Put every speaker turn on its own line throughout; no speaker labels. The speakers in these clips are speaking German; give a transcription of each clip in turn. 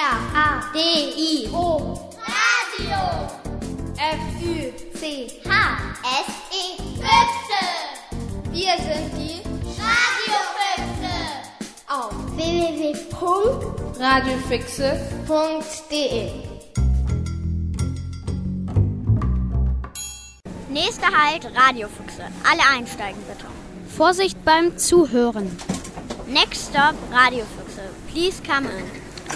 R-A-D-I-O.
Radio.
F-Ü-C-H-S-E.
Füchse.
Wir sind die
Radiofüchse.
auf www.radiofüchse.de.
Nächster Halt, Radiofüchse. Alle einsteigen bitte.
Vorsicht beim Zuhören.
Next stop, Radiofüchse. Please come in.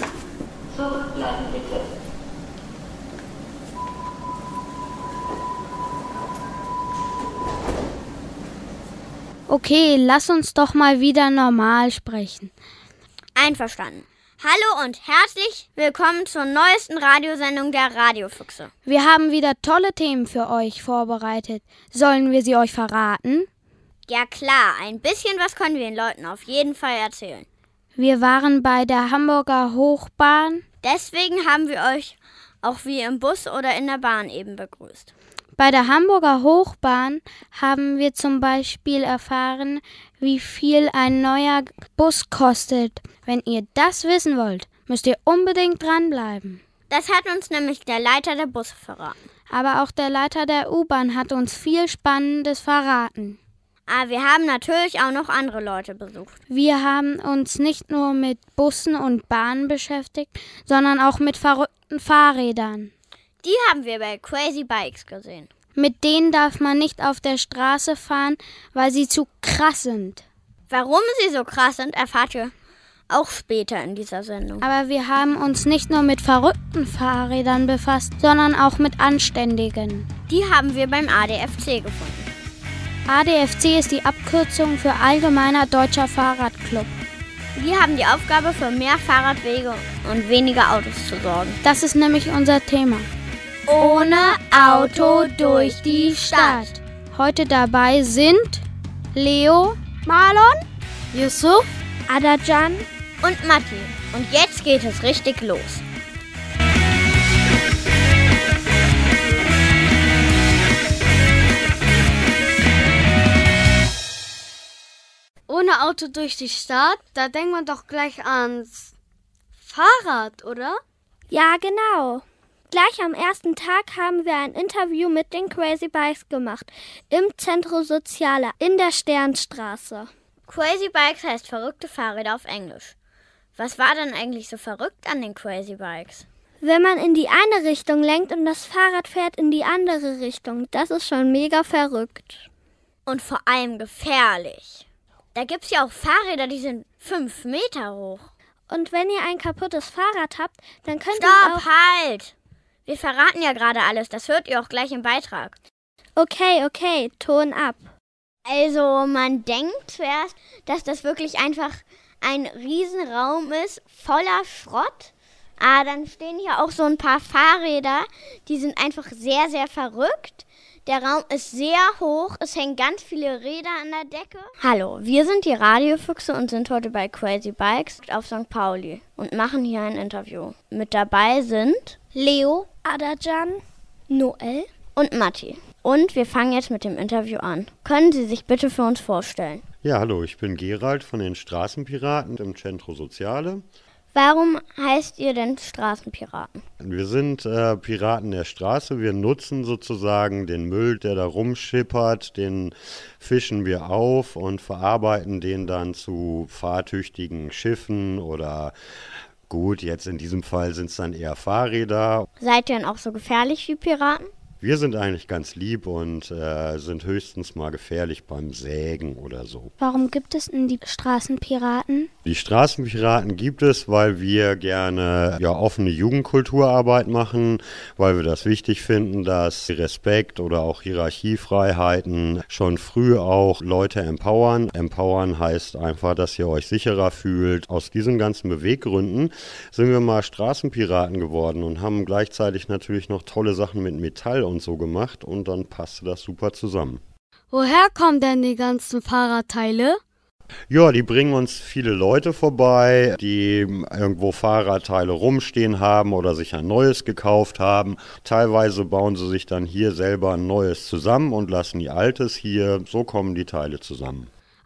Okay, lass uns doch mal wieder normal sprechen.
Einverstanden. Hallo und herzlich willkommen zur neuesten Radiosendung der Radiofüchse.
Wir haben wieder tolle Themen für euch vorbereitet. Sollen wir sie euch verraten?
Ja klar, ein bisschen was können wir den Leuten auf jeden Fall erzählen.
Wir waren bei der Hamburger Hochbahn.
Deswegen haben wir euch auch wie im Bus oder in der Bahn eben begrüßt.
Bei der Hamburger Hochbahn haben wir zum Beispiel erfahren, wie viel ein neuer Bus kostet. Wenn ihr das wissen wollt, müsst ihr unbedingt dranbleiben.
Das hat uns nämlich der Leiter der Busse verraten.
Aber auch der Leiter der U-Bahn hat uns viel Spannendes verraten.
Aber wir haben natürlich auch noch andere Leute besucht.
Wir haben uns nicht nur mit Bussen und Bahnen beschäftigt, sondern auch mit verrückten Fahrrädern.
Die haben wir bei Crazy Bikes gesehen.
Mit denen darf man nicht auf der Straße fahren, weil sie zu krass sind.
Warum sie so krass sind, erfahrt ihr auch später in dieser Sendung.
Aber wir haben uns nicht nur mit verrückten Fahrrädern befasst, sondern auch mit anständigen.
Die haben wir beim ADFC gefunden.
ADFC ist die Abkürzung für Allgemeiner Deutscher Fahrradclub.
Die haben die Aufgabe, für mehr Fahrradwege und weniger Autos zu sorgen.
Das ist nämlich unser Thema.
Ohne Auto durch die Stadt.
Heute dabei sind Leo,
Marlon,
Yusuf, Adajan
und Matti. Und jetzt geht es richtig los.
Ohne Auto durch die Stadt, da denkt man doch gleich ans Fahrrad, oder?
Ja, genau. Gleich am ersten Tag haben wir ein Interview mit den Crazy Bikes gemacht. Im Centro Soziale in der Sternstraße.
Crazy Bikes heißt verrückte Fahrräder auf Englisch. Was war denn eigentlich so verrückt an den Crazy Bikes?
Wenn man in die eine Richtung lenkt und das Fahrrad fährt in die andere Richtung, das ist schon mega verrückt.
Und vor allem gefährlich. Da gibt's ja auch Fahrräder, die sind 5 Meter hoch.
Und wenn ihr ein kaputtes Fahrrad habt, dann könnt ihr
Stopp, halt! Wir verraten ja gerade alles, das hört ihr auch gleich im Beitrag.
Okay, Ton ab.
Also man denkt zuerst, dass das wirklich einfach ein Riesenraum ist, voller Schrott. Aber dann stehen hier auch so ein paar Fahrräder, die sind einfach sehr, sehr verrückt. Der Raum ist sehr hoch, es hängen ganz viele Räder an der Decke. Hallo, wir sind die Radiofüchse und sind heute bei Crazy Bikes auf St. Pauli und machen hier ein Interview. Mit dabei sind Leo,
Adajan, Noel
und Matti. Und wir fangen jetzt mit dem Interview an. Können Sie sich bitte für uns vorstellen?
Ja, hallo, ich bin Gerald von den Straßenpiraten im Centro Soziale.
Warum heißt ihr denn Straßenpiraten?
Wir sind Piraten der Straße. Wir nutzen sozusagen den Müll, der da rumschippert, den fischen wir auf und verarbeiten den dann zu fahrtüchtigen Schiffen oder gut, jetzt in diesem Fall sind es dann eher Fahrräder.
Seid ihr denn auch so gefährlich wie Piraten?
Wir sind eigentlich ganz lieb und sind höchstens mal gefährlich beim Sägen oder so.
Warum gibt es denn die Straßenpiraten?
Die Straßenpiraten gibt es, weil wir gerne offene Jugendkulturarbeit machen, weil wir das wichtig finden, dass Respekt oder auch Hierarchiefreiheiten schon früh auch Leute empowern. Empowern heißt einfach, dass ihr euch sicherer fühlt. Aus diesen ganzen Beweggründen sind wir mal Straßenpiraten geworden und haben gleichzeitig natürlich noch tolle Sachen mit Metall und so gemacht und dann passte das super zusammen.
Woher kommen denn die ganzen Fahrradteile?
Ja, die bringen uns viele Leute vorbei, die irgendwo Fahrradteile rumstehen haben oder sich ein neues gekauft haben. Teilweise bauen sie sich dann hier selber ein neues zusammen und lassen die altes hier. So kommen die Teile zusammen.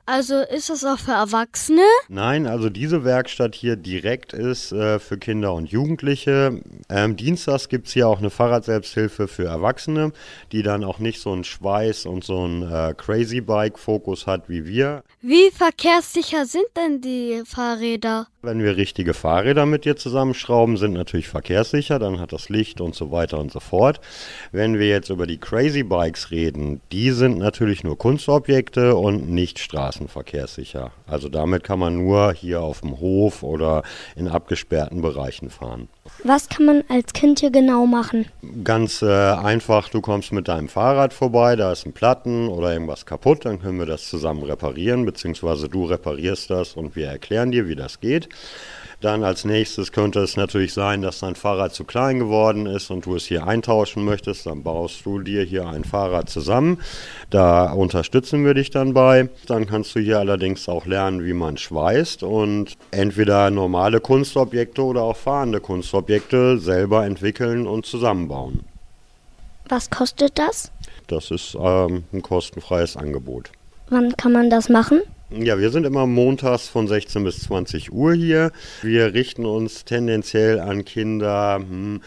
Also ist das auch für Erwachsene?
Nein, also diese Werkstatt hier direkt ist für Kinder und Jugendliche. Dienstags gibt es hier auch eine Fahrradselbsthilfe für Erwachsene, die dann auch nicht so einen Schweiß und so einen Crazy Bike-Fokus hat wie wir.
Wie verkehrssicher sind denn die Fahrräder?
Wenn wir richtige Fahrräder mit dir zusammenschrauben, sind natürlich verkehrssicher, dann hat das Licht und so weiter und so fort. Wenn wir jetzt über die Crazy Bikes reden, die sind natürlich nur Kunstobjekte und nicht straßenverkehrssicher. Also damit kann man nur hier auf dem Hof oder in abgesperrten Bereichen fahren.
Was kann man als Kind hier genau machen?
Ganz einfach, du kommst mit deinem Fahrrad vorbei, da ist ein Platten oder irgendwas kaputt, dann können wir das zusammen reparieren, beziehungsweise du reparierst das und wir erklären dir, wie das geht. Dann als nächstes könnte es natürlich sein, dass dein Fahrrad zu klein geworden ist und du es hier eintauschen möchtest. Dann baust du dir hier ein Fahrrad zusammen. Da unterstützen wir dich dann bei. Dann kannst du hier allerdings auch lernen, wie man schweißt und entweder normale Kunstobjekte oder auch fahrende Kunstobjekte selber entwickeln und zusammenbauen.
Was kostet das?
Das ist ein kostenfreies Angebot.
Wann kann man das machen?
Ja, wir sind immer montags von 16 bis 20 Uhr hier. Wir richten uns tendenziell an Kinder,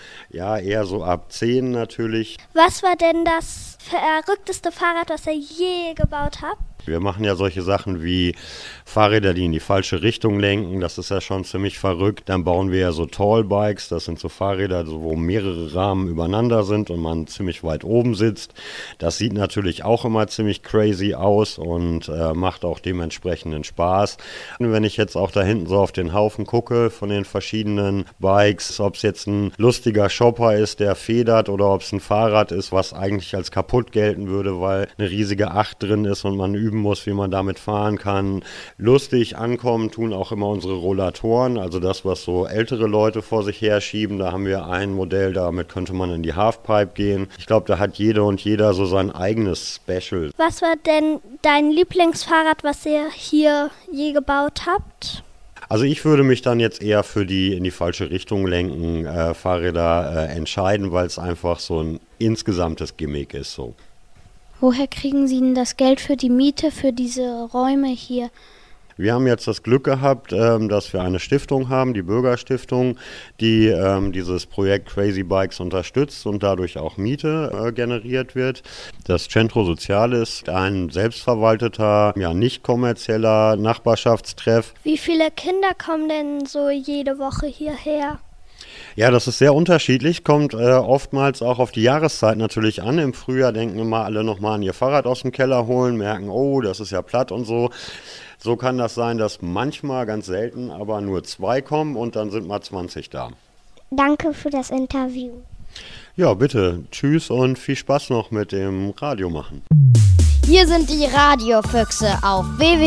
eher so ab 10 natürlich.
Was war denn das verrückteste Fahrrad, was ihr je gebaut habt?
Wir machen ja solche Sachen wie Fahrräder, die in die falsche Richtung lenken. Das ist ja schon ziemlich verrückt. Dann bauen wir ja so Tallbikes. Das sind so Fahrräder, wo mehrere Rahmen übereinander sind und man ziemlich weit oben sitzt. Das sieht natürlich auch immer ziemlich crazy aus und macht auch dementsprechenden Spaß. Und wenn ich jetzt auch da hinten so auf den Haufen gucke von den verschiedenen Bikes, ob es jetzt ein lustiger Shopper ist, der federt, oder ob es ein Fahrrad ist, was eigentlich als kaputt gelten würde, weil eine riesige Acht drin ist und man üben muss, wie man damit fahren kann. Lustig ankommen tun auch immer unsere Rollatoren, also das, was so ältere Leute vor sich herschieben. Da haben wir ein Modell, damit könnte man in die Halfpipe gehen. Ich glaube, da hat jede und jeder so sein eigenes Special.
Was war denn dein Lieblingsfahrrad, was ihr hier je gebaut habt?
Also ich würde mich dann jetzt eher für die in die falsche Richtung lenken Fahrräder entscheiden, weil es einfach so ein insgesamtes Gimmick ist so.
Woher kriegen Sie denn das Geld für die Miete für diese Räume hier?
Wir haben jetzt das Glück gehabt, dass wir eine Stiftung haben, die Bürgerstiftung, die dieses Projekt Crazy Bikes unterstützt und dadurch auch Miete generiert wird. Das Centro Soziale ist ein selbstverwalteter, nicht kommerzieller Nachbarschaftstreff.
Wie viele Kinder kommen denn so jede Woche hierher?
Ja, das ist sehr unterschiedlich, kommt oftmals auch auf die Jahreszeit natürlich an. Im Frühjahr denken immer alle nochmal an ihr Fahrrad aus dem Keller holen, merken, oh, das ist ja platt und so. So kann das sein, dass manchmal, ganz selten, aber nur 2 kommen und dann sind mal 20 da.
Danke für das Interview.
Ja, bitte. Tschüss und viel Spaß noch mit dem Radio machen.
Hier sind die Radiofüchse auf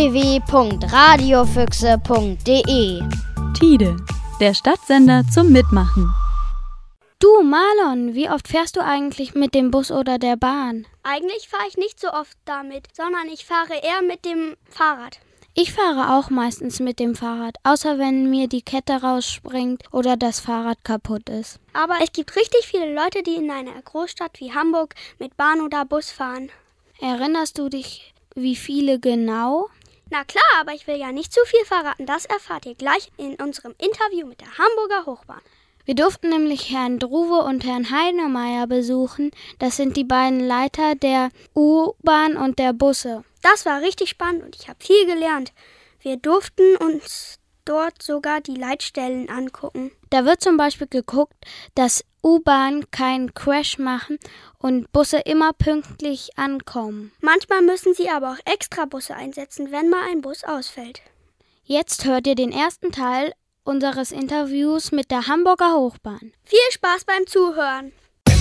www.radiofüchse.de.
Tide, der Stadtsender zum Mitmachen.
Du, Marlon, wie oft fährst du eigentlich mit dem Bus oder der Bahn?
Eigentlich fahre ich nicht so oft damit, sondern ich fahre eher mit dem Fahrrad.
Ich fahre auch meistens mit dem Fahrrad, außer wenn mir die Kette rausspringt oder das Fahrrad kaputt ist.
Aber es gibt richtig viele Leute, die in einer Großstadt wie Hamburg mit Bahn oder Bus fahren.
Erinnerst du dich, wie viele genau?
Na klar, aber ich will ja nicht zu viel verraten. Das erfahrt ihr gleich in unserem Interview mit der Hamburger Hochbahn.
Wir durften nämlich Herrn Druwe und Herrn Heinemeyer besuchen. Das sind die beiden Leiter der U-Bahn und der Busse.
Das war richtig spannend und ich habe viel gelernt. Wir durften uns dort sogar die Leitstellen angucken.
Da wird zum Beispiel geguckt, dass U-Bahn keinen Crash machen und Busse immer pünktlich ankommen.
Manchmal müssen sie aber auch extra Busse einsetzen, wenn mal ein Bus ausfällt.
Jetzt hört ihr den ersten Teil unseres Interviews mit der Hamburger Hochbahn.
Viel Spaß beim Zuhören!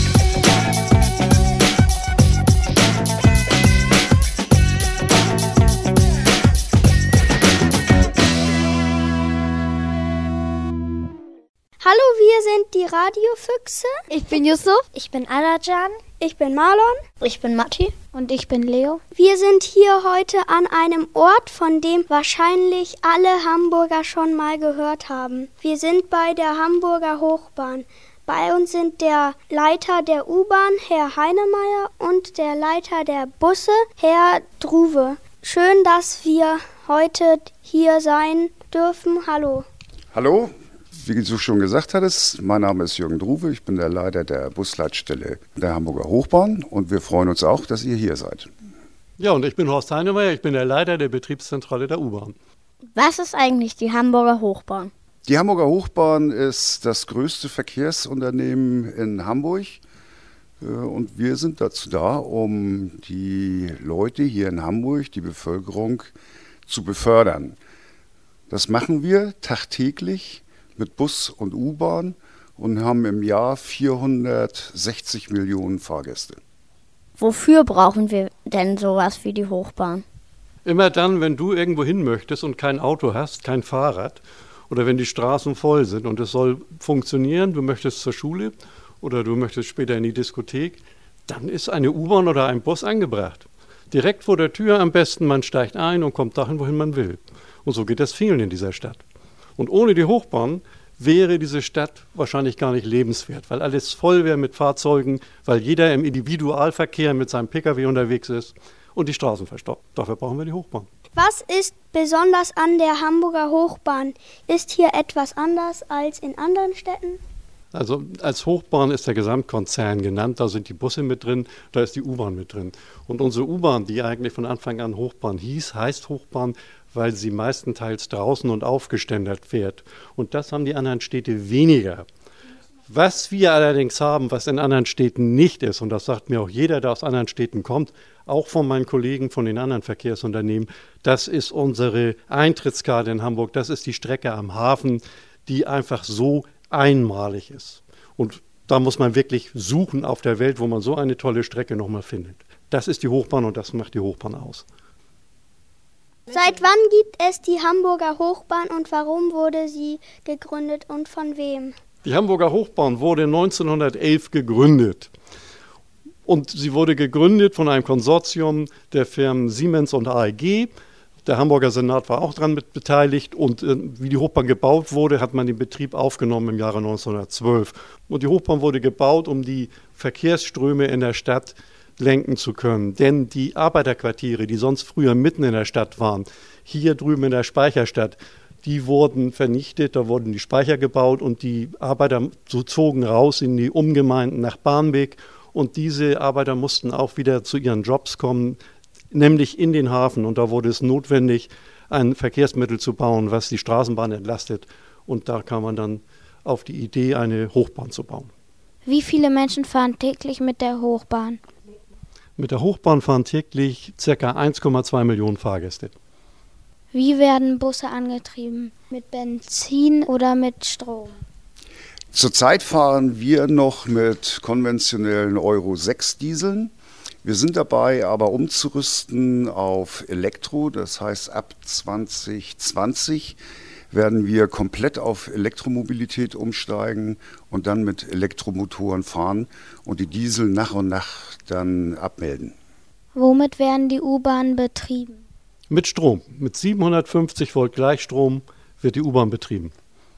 Hallo, wir sind die Radiofüchse.
Ich bin Yusuf.
Ich bin Alajan. Ich bin Marlon.
Ich bin Matti.
Und ich bin Leo.
Wir sind hier heute an einem Ort, von dem wahrscheinlich alle Hamburger schon mal gehört haben. Wir sind bei der Hamburger Hochbahn. Bei uns sind der Leiter der U-Bahn, Herr Heinemeyer, und der Leiter der Busse, Herr Druwe. Schön, dass wir heute hier sein dürfen. Hallo.
Hallo, wie du schon gesagt hattest, mein Name ist Jürgen Druwe, ich bin der Leiter der Busleitstelle der Hamburger Hochbahn und wir freuen uns auch, dass ihr hier seid.
Ja, und ich bin Horst Heinemeyer, ich bin der Leiter der Betriebszentrale der U-Bahn.
Was ist eigentlich die Hamburger Hochbahn?
Die Hamburger Hochbahn ist das größte Verkehrsunternehmen in Hamburg und wir sind dazu da, um die Leute hier in Hamburg, die Bevölkerung, zu befördern. Das machen wir tagtäglich mit Bus und U-Bahn und haben im Jahr 460 Millionen Fahrgäste.
Wofür brauchen wir denn sowas wie die Hochbahn?
Immer dann, wenn du irgendwo hin möchtest und kein Auto hast, kein Fahrrad oder wenn die Straßen voll sind und es soll funktionieren, du möchtest zur Schule oder du möchtest später in die Diskothek, dann ist eine U-Bahn oder ein Bus angebracht. Direkt vor der Tür am besten, man steigt ein und kommt dahin, wohin man will. Und so geht das vielen in dieser Stadt. Und ohne die Hochbahn wäre diese Stadt wahrscheinlich gar nicht lebenswert, weil alles voll wäre mit Fahrzeugen, weil jeder im Individualverkehr mit seinem Pkw unterwegs ist und die Straßen verstopft. Dafür brauchen wir die Hochbahn.
Was ist besonders an der Hamburger Hochbahn? Ist hier etwas anders als in anderen Städten?
Also als Hochbahn ist der Gesamtkonzern genannt, da sind die Busse mit drin, da ist die U-Bahn mit drin. Und unsere U-Bahn, die eigentlich von Anfang an Hochbahn hieß, heißt Hochbahn, weil sie meistenteils draußen und aufgeständert fährt. Und das haben die anderen Städte weniger. Was wir allerdings haben, was in anderen Städten nicht ist, und das sagt mir auch jeder, der aus anderen Städten kommt, auch von meinen Kollegen von den anderen Verkehrsunternehmen, das ist unsere Eintrittskarte in Hamburg, das ist die Strecke am Hafen, die einfach so einmalig ist. Und da muss man wirklich suchen auf der Welt, wo man so eine tolle Strecke nochmal findet. Das ist die Hochbahn und das macht die Hochbahn aus.
Seit wann gibt es die Hamburger Hochbahn und warum wurde sie gegründet und von wem?
Die Hamburger Hochbahn wurde 1911 gegründet. Und sie wurde gegründet von einem Konsortium der Firmen Siemens und AEG. Der Hamburger Senat war auch daran mit beteiligt. Und wie die Hochbahn gebaut wurde, hat man den Betrieb aufgenommen im Jahre 1912. Und die Hochbahn wurde gebaut, um die Verkehrsströme in der Stadt lenken zu können. Denn die Arbeiterquartiere, die sonst früher mitten in der Stadt waren, hier drüben in der Speicherstadt, die wurden vernichtet, da wurden die Speicher gebaut und die Arbeiter zogen raus in die Umgemeinden nach Barmbek und diese Arbeiter mussten auch wieder zu ihren Jobs kommen, nämlich in den Hafen und da wurde es notwendig, ein Verkehrsmittel zu bauen, was die Straßenbahn entlastet und da kam man dann auf die Idee, eine Hochbahn zu bauen.
Wie viele Menschen fahren täglich mit der Hochbahn?
Mit der Hochbahn fahren täglich ca. 1,2 Millionen Fahrgäste.
Wie werden Busse angetrieben? Mit Benzin oder mit Strom?
Zurzeit fahren wir noch mit konventionellen Euro 6 Dieseln. Wir sind dabei, aber umzurüsten auf Elektro. Das heißt, ab 2020 werden wir komplett auf Elektromobilität umsteigen und dann mit Elektromotoren fahren und die Diesel nach und nach dann abmelden.
Womit werden die U-Bahnen betrieben?
Mit Strom. Mit 750 Volt Gleichstrom wird die U-Bahn betrieben.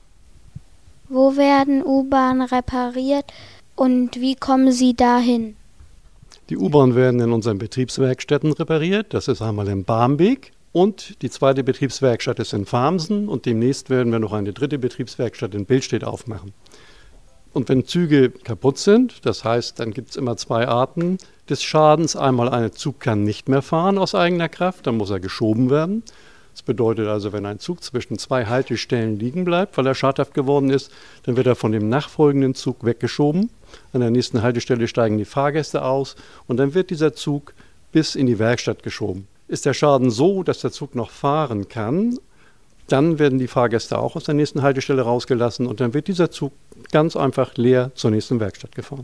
Wo werden U-Bahnen repariert und wie kommen sie dahin?
Die U-Bahnen werden in unseren Betriebswerkstätten repariert. Das ist einmal in Barmbek und die zweite Betriebswerkstatt ist in Farmsen und demnächst werden wir noch eine dritte Betriebswerkstatt in Billstedt aufmachen. Und wenn Züge kaputt sind, das heißt, dann gibt es immer zwei Arten des Schadens. Einmal, ein Zug kann nicht mehr fahren aus eigener Kraft, dann muss er geschoben werden. Das bedeutet also, wenn ein Zug zwischen zwei Haltestellen liegen bleibt, weil er schadhaft geworden ist, dann wird er von dem nachfolgenden Zug weggeschoben. An der nächsten Haltestelle steigen die Fahrgäste aus und dann wird dieser Zug bis in die Werkstatt geschoben. Ist der Schaden so, dass der Zug noch fahren kann, dann werden die Fahrgäste auch aus der nächsten Haltestelle rausgelassen und dann wird dieser Zug ganz einfach leer zur nächsten Werkstatt gefahren.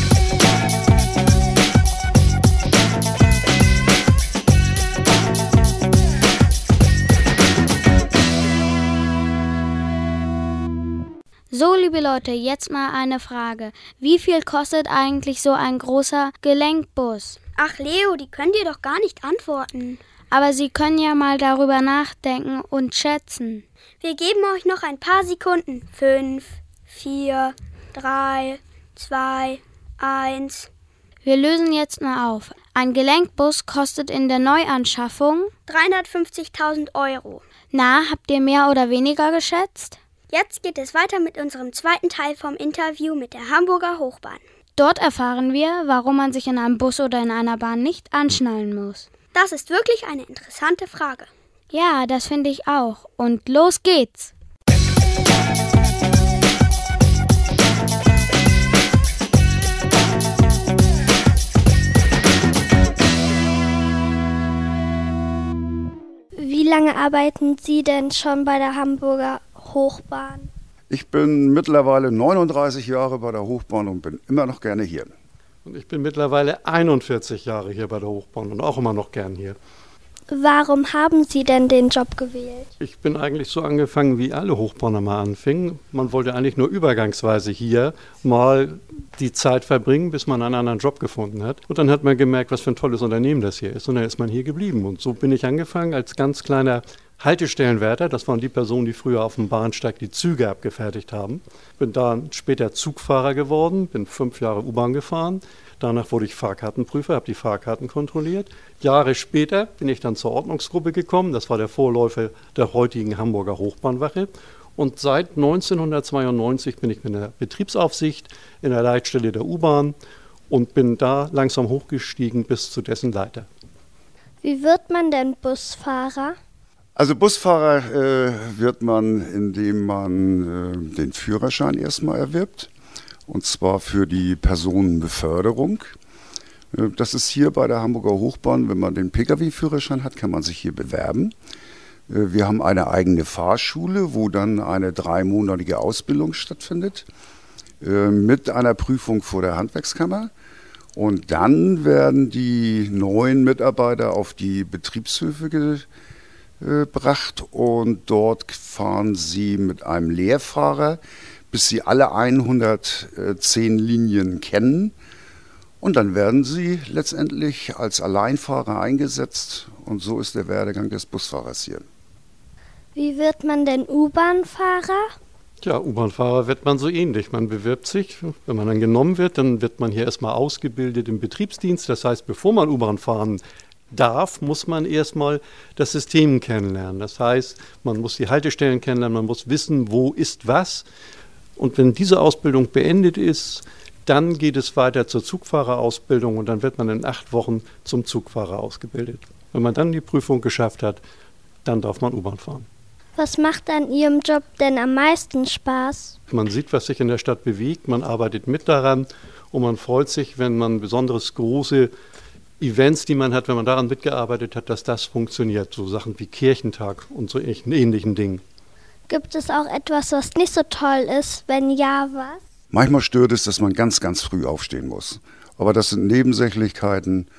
So, liebe Leute, jetzt mal eine Frage. Wie viel kostet eigentlich so ein großer Gelenkbus?
Ach Leo, die könnt ihr doch gar nicht antworten.
Aber Sie können ja mal darüber nachdenken und schätzen.
Wir geben euch noch ein paar Sekunden. 5, 4, 3, 2, 1.
Wir lösen jetzt mal auf. Ein Gelenkbus kostet in der Neuanschaffung
350.000 €.
Na, habt ihr mehr oder weniger geschätzt?
Jetzt geht es weiter mit unserem zweiten Teil vom Interview mit der Hamburger Hochbahn.
Dort erfahren wir, warum man sich in einem Bus oder in einer Bahn nicht anschnallen muss.
Das ist wirklich eine interessante Frage.
Ja, das finde ich auch. Und los geht's!
Wie lange arbeiten Sie denn schon bei der Hamburger Hochbahn?
Ich bin mittlerweile 39 Jahre bei der Hochbahn und bin immer noch gerne hier.
Und ich bin mittlerweile 41 Jahre hier bei der Hochbahn und auch immer noch gern hier.
Warum haben Sie denn den Job gewählt?
Ich bin eigentlich so angefangen, wie alle Hochbahner mal anfingen. Man wollte eigentlich nur übergangsweise hier mal die Zeit verbringen, bis man einen anderen Job gefunden hat. Und dann hat man gemerkt, was für ein tolles Unternehmen das hier ist. Und dann ist man hier geblieben. Und so bin ich angefangen als ganz kleiner Haltestellenwärter. Das waren die Personen, die früher auf dem Bahnsteig die Züge abgefertigt haben. Bin dann später Zugfahrer geworden, bin 5 Jahre U-Bahn gefahren. Danach wurde ich Fahrkartenprüfer, habe die Fahrkarten kontrolliert. Jahre später bin ich dann zur Ordnungsgruppe gekommen. Das war der Vorläufer der heutigen Hamburger Hochbahnwache. Und seit 1992 bin ich mit der Betriebsaufsicht in der Leitstelle der U-Bahn und bin da langsam hochgestiegen bis zu dessen Leiter.
Wie wird man denn Busfahrer?
Also Busfahrer wird man, indem man den Führerschein erstmal erwirbt. Und zwar für die Personenbeförderung. Das ist hier bei der Hamburger Hochbahn, wenn man den Pkw-Führerschein hat, kann man sich hier bewerben. Wir haben eine eigene Fahrschule, wo dann eine 3-monatige Ausbildung stattfindet, mit einer Prüfung vor der Handwerkskammer. Und dann werden die neuen Mitarbeiter auf die Betriebshöfe gebracht und dort fahren sie mit einem Lehrfahrer, bis sie alle 110 Linien kennen. Und dann werden sie letztendlich als Alleinfahrer eingesetzt. Und so ist der Werdegang des Busfahrers hier.
Wie wird man denn U-Bahn-Fahrer?
Ja, U-Bahn-Fahrer wird man so ähnlich. Man bewirbt sich. Wenn man dann genommen wird, dann wird man hier erstmal ausgebildet im Betriebsdienst. Das heißt, bevor man U-Bahn fahren darf, muss man erstmal das System kennenlernen. Das heißt, man muss die Haltestellen kennenlernen, man muss wissen, wo ist was. Und wenn diese Ausbildung beendet ist, dann geht es weiter zur Zugfahrerausbildung und dann wird man in 8 Wochen zum Zugfahrer ausgebildet. Wenn man dann die Prüfung geschafft hat, dann darf man U-Bahn fahren.
Was macht an Ihrem Job denn am meisten Spaß?
Man sieht, was sich in der Stadt bewegt, man arbeitet mit daran und man freut sich, wenn man besonders große Events, die man hat, wenn man daran mitgearbeitet hat, dass das funktioniert. So Sachen wie Kirchentag und so ähnlichen Dingen.
Gibt es auch etwas, was nicht so toll ist? Wenn ja, was?
Manchmal stört es, dass man ganz, ganz früh aufstehen muss. Aber das sind Nebensächlichkeiten.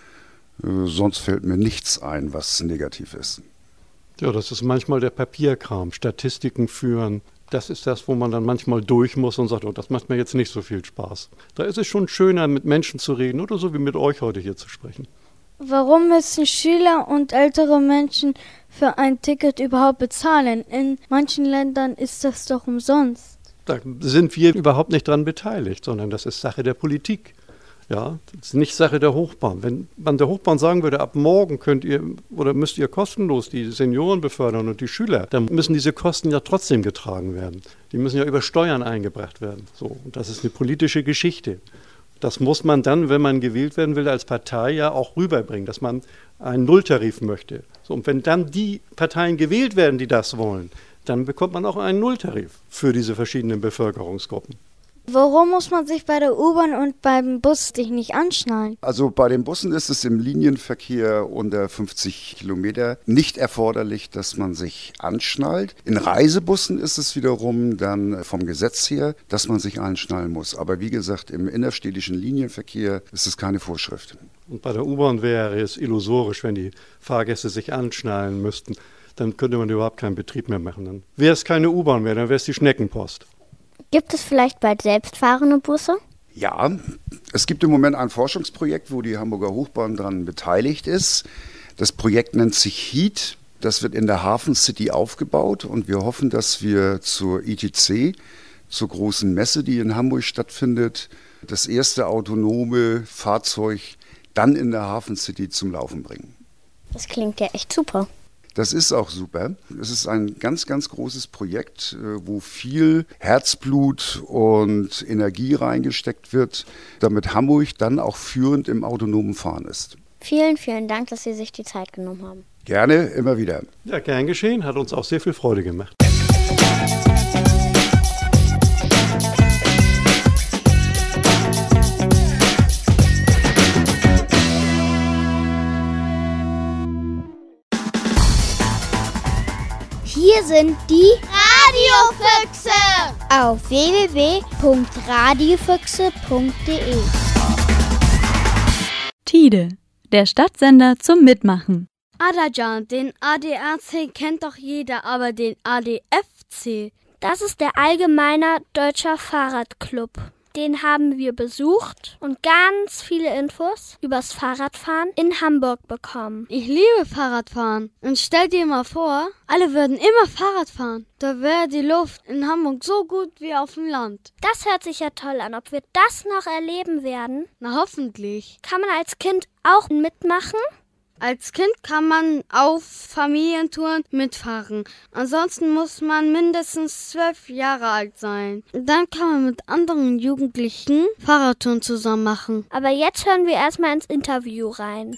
Sonst fällt mir nichts ein, was negativ ist.
Ja, das ist manchmal der Papierkram, Statistiken führen. Das ist das, wo man dann manchmal durch muss und sagt, oh, das macht mir jetzt nicht so viel Spaß. Da ist es schon schöner, mit Menschen zu reden oder so wie mit euch heute hier zu sprechen.
Warum müssen Schüler und ältere Menschen für ein Ticket überhaupt bezahlen? In manchen Ländern ist das doch umsonst.
Da sind wir überhaupt nicht dran beteiligt, sondern das ist Sache der Politik. Ja, das ist nicht Sache der Hochbahn. Wenn man der Hochbahn sagen würde, ab morgen könnt ihr oder müsst ihr kostenlos die Senioren befördern und die Schüler, dann müssen diese Kosten ja trotzdem getragen werden. Die müssen ja über Steuern eingebracht werden. So, und das ist eine politische Geschichte. Das muss man dann, wenn man gewählt werden will, als Partei ja auch rüberbringen, dass man einen Nulltarif möchte. So, und wenn dann die Parteien gewählt werden, die das wollen, dann bekommt man auch einen Nulltarif für diese verschiedenen Bevölkerungsgruppen.
Warum muss man sich bei der U-Bahn und beim Bus nicht anschnallen?
Also bei den Bussen ist es im Linienverkehr unter 50 Kilometer nicht erforderlich, dass man sich anschnallt. In Reisebussen ist es wiederum dann vom Gesetz her, dass man sich anschnallen muss. Aber wie gesagt, im innerstädtischen Linienverkehr ist es keine Vorschrift.
Und bei der U-Bahn wäre es illusorisch, wenn die Fahrgäste sich anschnallen müssten. Dann könnte man überhaupt keinen Betrieb mehr machen. Dann wäre es keine U-Bahn mehr, dann wäre es die Schneckenpost.
Gibt es vielleicht bald selbstfahrende Busse?
Ja, es gibt im Moment ein Forschungsprojekt, wo die Hamburger Hochbahn daran beteiligt ist. Das Projekt nennt sich HEAT. Das wird in der Hafen City aufgebaut und wir hoffen, dass wir zur ITC, zur großen Messe, die in Hamburg stattfindet, das erste autonome Fahrzeug dann in der Hafen City zum Laufen bringen.
Das klingt ja echt super.
Das ist auch super. Es ist ein ganz, ganz großes Projekt, wo viel Herzblut und Energie reingesteckt wird, damit Hamburg dann auch führend im autonomen Fahren ist.
Vielen, vielen Dank, dass Sie sich die Zeit genommen haben.
Gerne, immer wieder.
Ja, gern geschehen, hat uns auch sehr viel Freude gemacht.
Hier sind die
Radiofüchse.
auf www.radiofüchse.de.
Tide, der Stadtsender zum Mitmachen.
Adajan, den ADAC kennt doch jeder, aber den ADFC.
Das ist der Allgemeiner Deutscher Fahrradclub. Den haben wir besucht und ganz viele Infos übers Fahrradfahren in Hamburg bekommen.
Ich liebe Fahrradfahren. Und stell dir mal vor, alle würden immer Fahrrad fahren. Da wäre die Luft in Hamburg so gut wie auf dem Land.
Das hört sich ja toll an. Ob wir das noch erleben werden?
Na, hoffentlich.
Kann man als Kind auch mitmachen?
Als Kind kann man auf Familientouren mitfahren. Ansonsten muss man mindestens 12 Jahre alt sein. Dann kann man mit anderen Jugendlichen Fahrradtouren zusammen machen.
Aber jetzt hören wir erstmal ins Interview rein.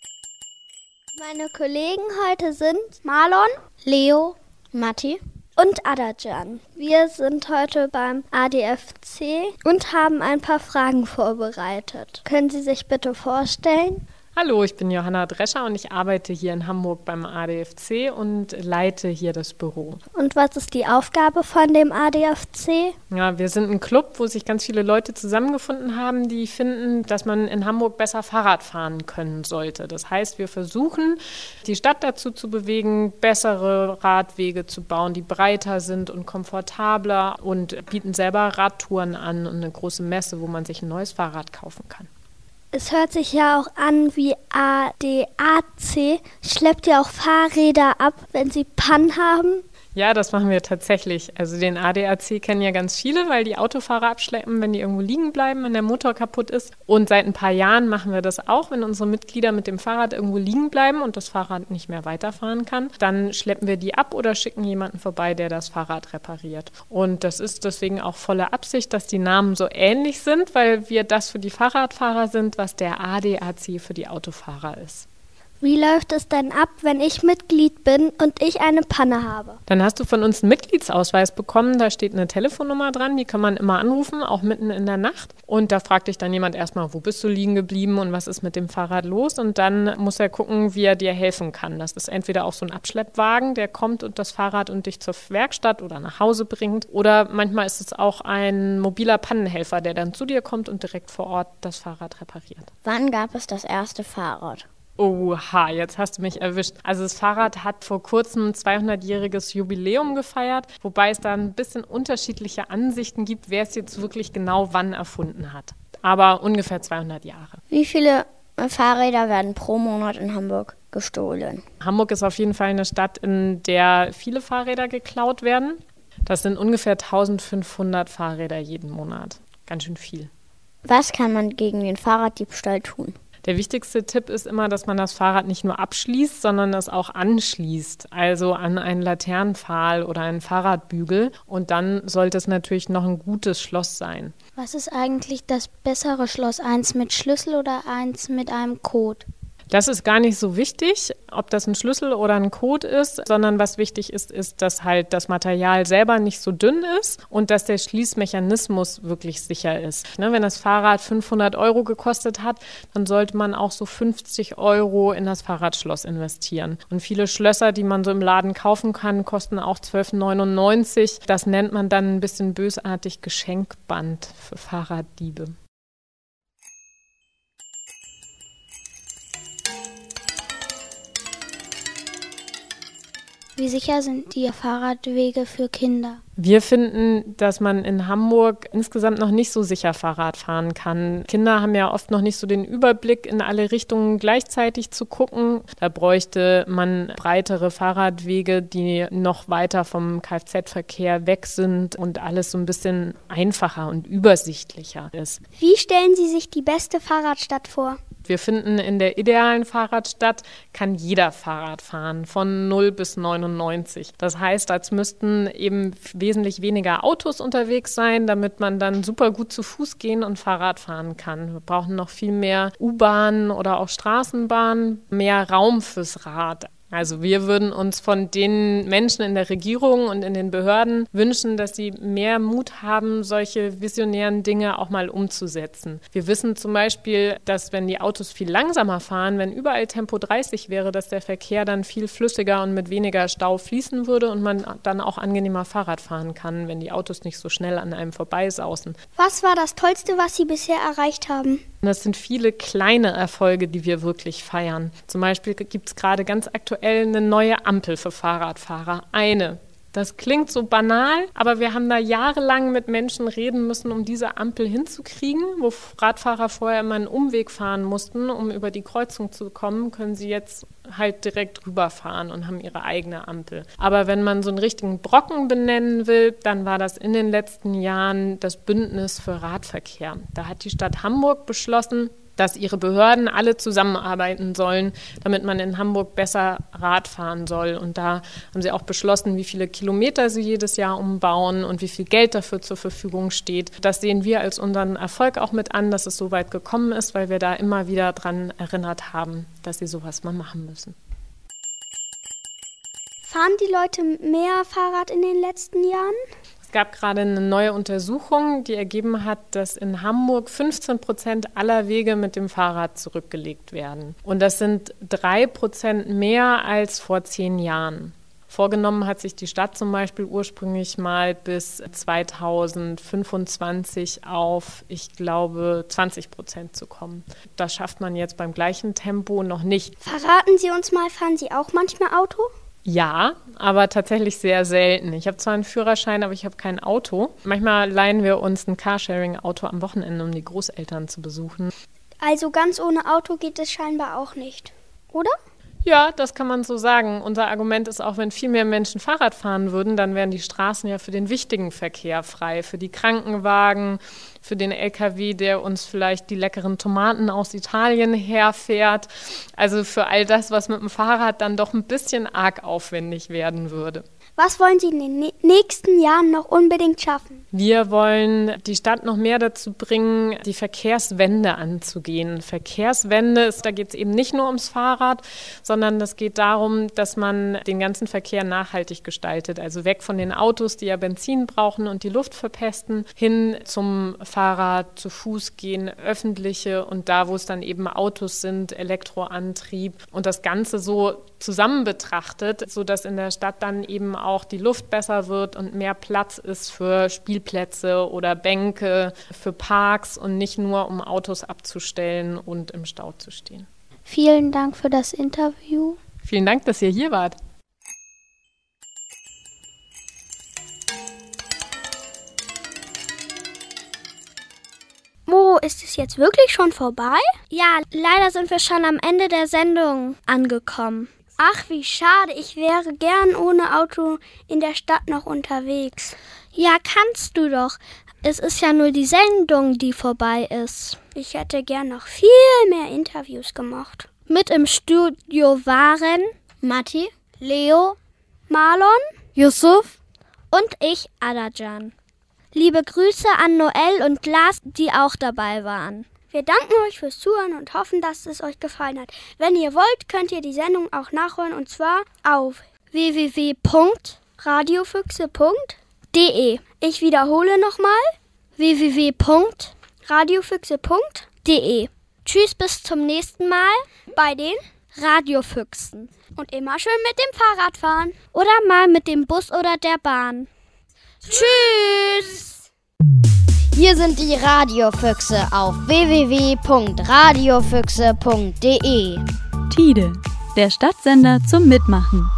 Meine Kollegen heute sind Marlon, Leo,
Matti
und Adajan. Wir sind heute beim ADFC und haben ein paar Fragen vorbereitet. Können Sie sich bitte vorstellen?
Hallo, ich bin Johanna Drescher und ich arbeite hier in Hamburg beim ADFC und leite hier das Büro.
Und was ist die Aufgabe von dem ADFC?
Ja, wir sind ein Club, wo sich ganz viele Leute zusammengefunden haben, die finden, dass man in Hamburg besser Fahrrad fahren können sollte. Das heißt, wir versuchen, die Stadt dazu zu bewegen, bessere Radwege zu bauen, die breiter sind und komfortabler, und bieten selber Radtouren an und eine große Messe, wo man sich ein neues Fahrrad kaufen kann.
Es hört sich ja auch an wie ADAC. Schleppt ihr auch Fahrräder ab, wenn sie Pannen haben?
Ja, das machen wir tatsächlich. Also den ADAC kennen ja ganz viele, weil die Autofahrer abschleppen, wenn die irgendwo liegen bleiben, wenn der Motor kaputt ist. Und seit ein paar Jahren machen wir das auch, wenn unsere Mitglieder mit dem Fahrrad irgendwo liegen bleiben und das Fahrrad nicht mehr weiterfahren kann. Dann schleppen wir die ab oder schicken jemanden vorbei, der das Fahrrad repariert. Und das ist deswegen auch volle Absicht, dass die Namen so ähnlich sind, weil wir das für die Fahrradfahrer sind, was der ADAC für die Autofahrer ist.
Wie läuft es denn ab, wenn ich Mitglied bin und ich eine Panne habe?
Dann hast du von uns einen Mitgliedsausweis bekommen. Da steht eine Telefonnummer dran, die kann man immer anrufen, auch mitten in der Nacht. Und da fragt dich dann jemand erstmal, wo bist du liegen geblieben und was ist mit dem Fahrrad los? Und dann muss er gucken, wie er dir helfen kann. Das ist entweder auch so ein Abschleppwagen, der kommt und das Fahrrad und dich zur Werkstatt oder nach Hause bringt. Oder manchmal ist es auch ein mobiler Pannenhelfer, der dann zu dir kommt und direkt vor Ort das Fahrrad repariert.
Wann gab es das erste Fahrrad?
Oha, jetzt hast du mich erwischt. Also das Fahrrad hat vor kurzem ein 200-jähriges Jubiläum gefeiert, wobei es da ein bisschen unterschiedliche Ansichten gibt, wer es jetzt wirklich genau wann erfunden hat. Aber ungefähr 200 Jahre.
Wie viele Fahrräder werden pro Monat in Hamburg gestohlen?
Hamburg ist auf jeden Fall eine Stadt, in der viele Fahrräder geklaut werden. Das sind ungefähr 1500 Fahrräder jeden Monat. Ganz schön viel.
Was kann man gegen den Fahrraddiebstahl tun?
Der wichtigste Tipp ist immer, dass man das Fahrrad nicht nur abschließt, sondern es auch anschließt, also an einen Laternenpfahl oder einen Fahrradbügel. Und dann sollte es natürlich noch ein gutes Schloss sein.
Was ist eigentlich das bessere Schloss? Eins mit Schlüssel oder eins mit einem Code?
Das ist gar nicht so wichtig, ob das ein Schlüssel oder ein Code ist, sondern was wichtig ist, dass halt das Material selber nicht so dünn ist und dass der Schließmechanismus wirklich sicher ist. Wenn das Fahrrad 500 € gekostet hat, dann sollte man auch so 50 € in das Fahrradschloss investieren. Und viele Schlösser, die man so im Laden kaufen kann, kosten auch 12,99 €. Das nennt man dann ein bisschen bösartig Geschenkband für Fahrraddiebe.
Wie sicher sind die Fahrradwege für Kinder?
Wir finden, dass man in Hamburg insgesamt noch nicht so sicher Fahrrad fahren kann. Kinder haben ja oft noch nicht so den Überblick, in alle Richtungen gleichzeitig zu gucken. Da bräuchte man breitere Fahrradwege, die noch weiter vom Kfz-Verkehr weg sind und alles so ein bisschen einfacher und übersichtlicher ist.
Wie stellen Sie sich die beste Fahrradstadt vor?
Wir finden, in der idealen Fahrradstadt kann jeder Fahrrad fahren, von 0 bis 99. Das heißt, als müssten eben wesentlich weniger Autos unterwegs sein, damit man dann super gut zu Fuß gehen und Fahrrad fahren kann. Wir brauchen noch viel mehr U-Bahnen oder auch Straßenbahnen, mehr Raum fürs Rad. Also wir würden uns von den Menschen in der Regierung und in den Behörden wünschen, dass sie mehr Mut haben, solche visionären Dinge auch mal umzusetzen. Wir wissen zum Beispiel, dass wenn die Autos viel langsamer fahren, wenn überall Tempo 30 wäre, dass der Verkehr dann viel flüssiger und mit weniger Stau fließen würde und man dann auch angenehmer Fahrrad fahren kann, wenn die Autos nicht so schnell an einem vorbeisausen.
Was war das Tollste, was Sie bisher erreicht haben?
Das sind viele kleine Erfolge, die wir wirklich feiern. Zum Beispiel gibt es gerade ganz aktuell eine neue Ampel für Fahrradfahrer. Eine. Das klingt so banal, aber wir haben da jahrelang mit Menschen reden müssen, um diese Ampel hinzukriegen. Wo Radfahrer vorher immer einen Umweg fahren mussten, um über die Kreuzung zu kommen, können sie jetzt halt direkt rüberfahren und haben ihre eigene Ampel. Aber wenn man so einen richtigen Brocken benennen will, dann war das in den letzten Jahren das Bündnis für Radverkehr. Da hat die Stadt Hamburg beschlossen, dass ihre Behörden alle zusammenarbeiten sollen, damit man in Hamburg besser Rad fahren soll. Und da haben sie auch beschlossen, wie viele Kilometer sie jedes Jahr umbauen und wie viel Geld dafür zur Verfügung steht. Das sehen wir als unseren Erfolg auch mit an, dass es so weit gekommen ist, weil wir da immer wieder dran erinnert haben, dass sie sowas mal machen müssen.
Fahren die Leute mehr Fahrrad in den letzten Jahren?
Es gab gerade eine neue Untersuchung, die ergeben hat, dass in Hamburg 15% aller Wege mit dem Fahrrad zurückgelegt werden. Und das sind 3% mehr als vor 10 Jahren. Vorgenommen hat sich die Stadt zum Beispiel ursprünglich mal bis 2025 auf, ich glaube, 20% zu kommen. Das schafft man jetzt beim gleichen Tempo noch nicht.
Verraten Sie uns mal, fahren Sie auch manchmal Auto?
Ja, aber tatsächlich sehr selten. Ich habe zwar einen Führerschein, aber ich habe kein Auto. Manchmal leihen wir uns ein Carsharing-Auto am Wochenende, um die Großeltern zu besuchen.
Also ganz ohne Auto geht es scheinbar auch nicht, oder?
Ja, das kann man so sagen. Unser Argument ist auch, wenn viel mehr Menschen Fahrrad fahren würden, dann wären die Straßen ja für den wichtigen Verkehr frei, für die Krankenwagen, für den LKW, der uns vielleicht die leckeren Tomaten aus Italien herfährt. Also für all das, was mit dem Fahrrad dann doch ein bisschen arg aufwendig werden würde.
Was wollen Sie in den nächsten Jahren noch unbedingt schaffen?
Wir wollen die Stadt noch mehr dazu bringen, die Verkehrswende anzugehen. Verkehrswende, da geht es eben nicht nur ums Fahrrad, sondern es geht darum, dass man den ganzen Verkehr nachhaltig gestaltet. Also weg von den Autos, die ja Benzin brauchen und die Luft verpesten, hin zum Fahrrad, zu Fuß gehen, öffentliche und da, wo es dann eben Autos sind, Elektroantrieb und das Ganze so zusammen betrachtet, sodass in der Stadt dann eben auch die Luft besser wird und mehr Platz ist für Spielplätze oder Bänke, für Parks und nicht nur, um Autos abzustellen und im Stau zu stehen.
Vielen Dank für das Interview.
Vielen Dank, dass ihr hier wart.
Mo, ist es jetzt wirklich schon vorbei?
Ja, leider sind wir schon am Ende der Sendung angekommen.
Ach, wie schade. Ich wäre gern ohne Auto in der Stadt noch unterwegs.
Ja, kannst du doch. Es ist ja nur die Sendung, die vorbei ist.
Ich hätte gern noch viel mehr Interviews gemacht.
Mit im Studio waren Matti, Leo,
Marlon,
Yusuf und ich, Adajan. Liebe Grüße an Noel und Lars, die auch dabei waren.
Wir danken euch fürs Zuhören und hoffen, dass es euch gefallen hat. Wenn ihr wollt, könnt ihr die Sendung auch nachhören und zwar auf
www.radiofüchse.de.
Ich wiederhole nochmal
www.radiofüchse.de. Tschüss, bis zum nächsten Mal
bei den
Radiofüchsen.
Und immer schön mit dem Fahrrad fahren.
Oder mal mit dem Bus oder der Bahn. Tschüss!
Hier sind die Radiofüchse auf www.radiofüchse.de.
Tide, der Stadtsender zum Mitmachen.